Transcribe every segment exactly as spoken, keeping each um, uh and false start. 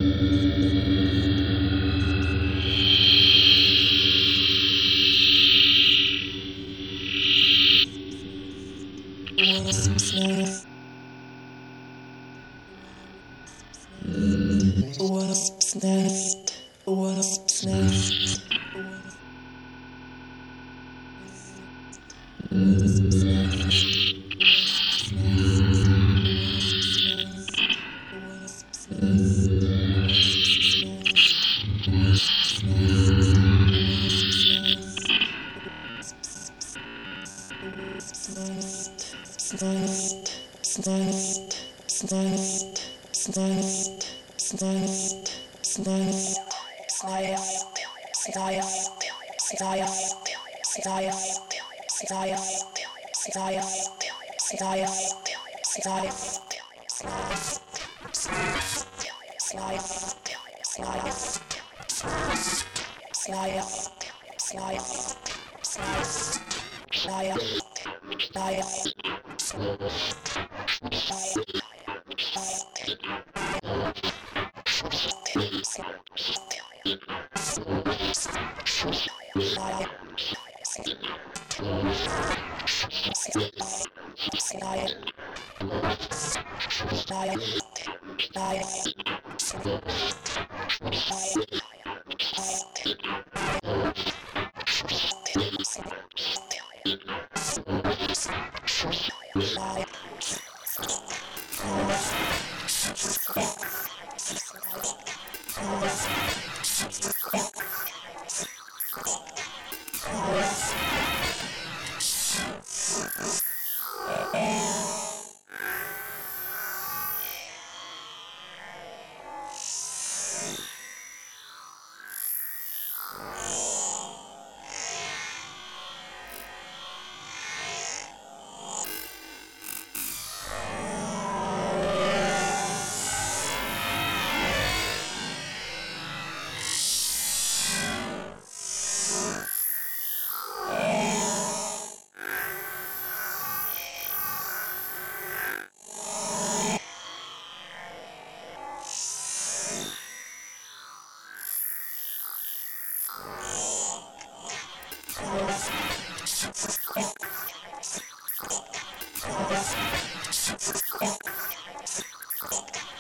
Wasps' nest. Wasp's nest. Wasp's nest. Wasp's nest. Wasp's nest. Wasp's nest. Wasp's nest. Wasp's nest. Snest, snest, snest, snest, snest, snest, snest, snest, snest, snest, snest, snest, snest, snest, snest, slice, slice, slice, slice, slice, slice, slice, slice.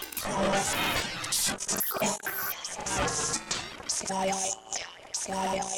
Slice, slice.